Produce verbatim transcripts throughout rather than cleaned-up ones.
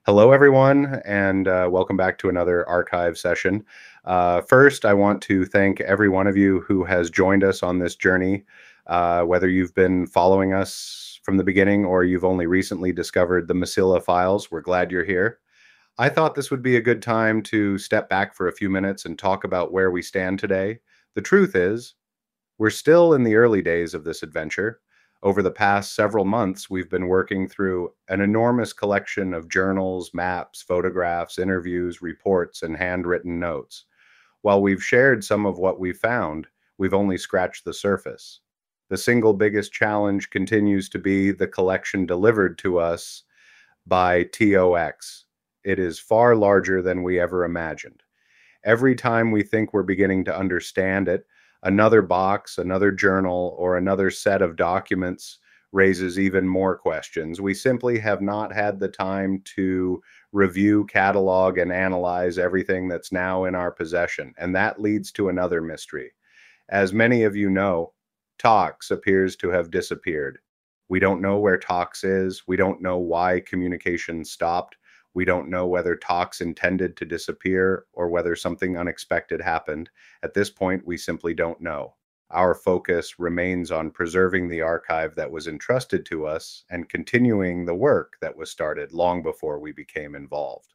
Hello, everyone, and uh, welcome back to another archive session. Uh, first, I want to thank every one of you who has joined us on this journey. Uh, whether you've been following us from the beginning or you've only recently discovered the Masilla files, we're glad you're here. I thought this would be a good time to step back for a few minutes and talk about where we stand today. The truth is, we're still in the early days of this adventure. Over the past several months, we've been working through an enormous collection of journals, maps, photographs, interviews, reports, and handwritten notes. While we've shared some of what we found, we've only scratched the surface. The single biggest challenge continues to be the collection delivered to us by T O X. It is far larger than we ever imagined. Every time we think we're beginning to understand it, another box, another journal, or another set of documents raises even more questions. We simply have not had the time to review, catalog, and analyze everything that's now in our possession. And that leads to another mystery. As many of you know, Tox appears to have disappeared. We don't know where Tox is. We don't know why communication stopped. We don't know whether Tox intended to disappear or whether something unexpected happened. At this point, we simply don't know. Our focus remains on preserving the archive that was entrusted to us and continuing the work that was started long before we became involved.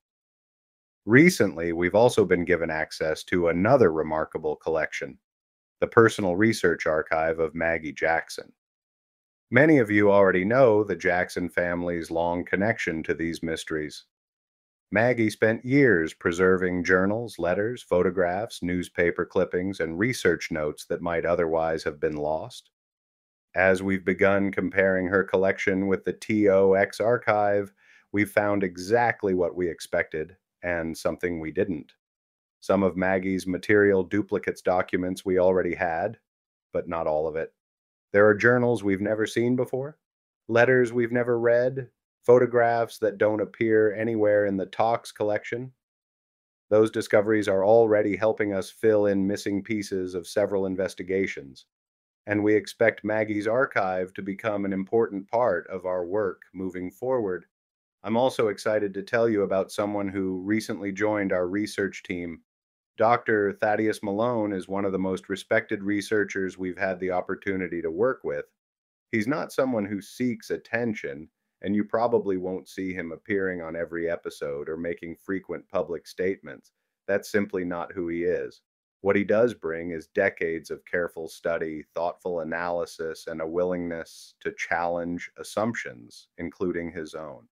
Recently, we've also been given access to another remarkable collection, the personal research archive of Maggie Jackson. Many of you already know the Jackson family's long connection to these mysteries. Maggie spent years preserving journals, letters, photographs, newspaper clippings, and research notes that might otherwise have been lost. As we've begun comparing her collection with the T O X archive, we've found exactly what we expected and something we didn't. Some of Maggie's material duplicates documents we already had, but not all of it. There are journals we've never seen before, letters we've never read, photographs that don't appear anywhere in the Tox collection. Those discoveries are already helping us fill in missing pieces of several investigations, and we expect Maggie's archive to become an important part of our work moving forward. I'm also excited to tell you about someone who recently joined our research team. Doctor Thaddeus Malone is one of the most respected researchers we've had the opportunity to work with. He's not someone who seeks attention, and you probably won't see him appearing on every episode or making frequent public statements. That's simply not who he is. What he does bring is decades of careful study, thoughtful analysis, and a willingness to challenge assumptions, including his own.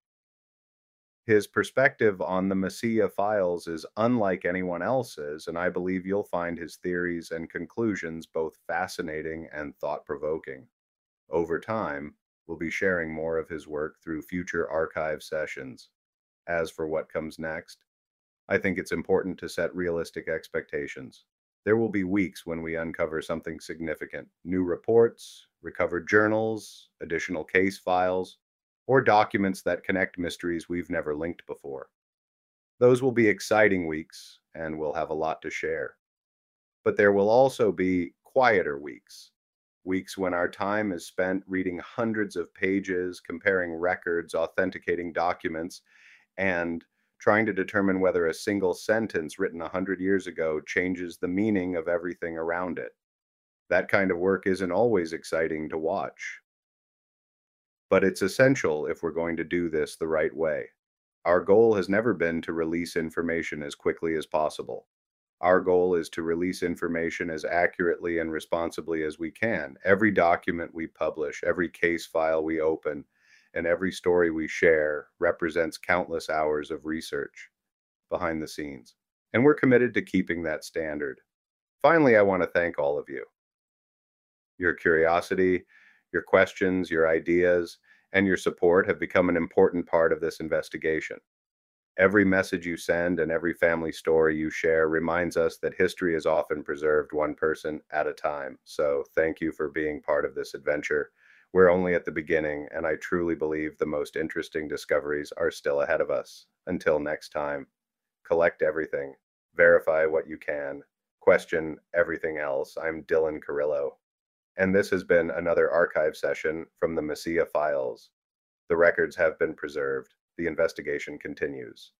His perspective on the Masilla files is unlike anyone else's, and I believe you'll find his theories and conclusions both fascinating and thought-provoking. Over time, we'll be sharing more of his work through future archive sessions. As for what comes next, I think it's important to set realistic expectations. There will be weeks when we uncover something significant, new reports, recovered journals, additional case files, or documents that connect mysteries we've never linked before. Those will be exciting weeks, and we'll have a lot to share. But there will also be quieter weeks, weeks when our time is spent reading hundreds of pages, comparing records, authenticating documents, and trying to determine whether a single sentence written a hundred years ago changes the meaning of everything around it. That kind of work isn't always exciting to watch, but it's essential if we're going to do this the right way. Our goal has never been to release information as quickly as possible. Our goal is to release information as accurately and responsibly as we can. Every document we publish, every case file we open, and every story we share represents countless hours of research behind the scenes. And we're committed to keeping that standard. Finally, I want to thank all of you. Your curiosity, your questions, your ideas, and your support have become an important part of this investigation. Every message you send and every family story you share reminds us that history is often preserved one person at a time. So thank you for being part of this adventure. We're only at the beginning, and I truly believe the most interesting discoveries are still ahead of us. Until next time, collect everything, verify what you can, question everything else. I'm Dylan Carrillo, and this has been another archive session from the Masilla Files. The records have been preserved. the investigation continues.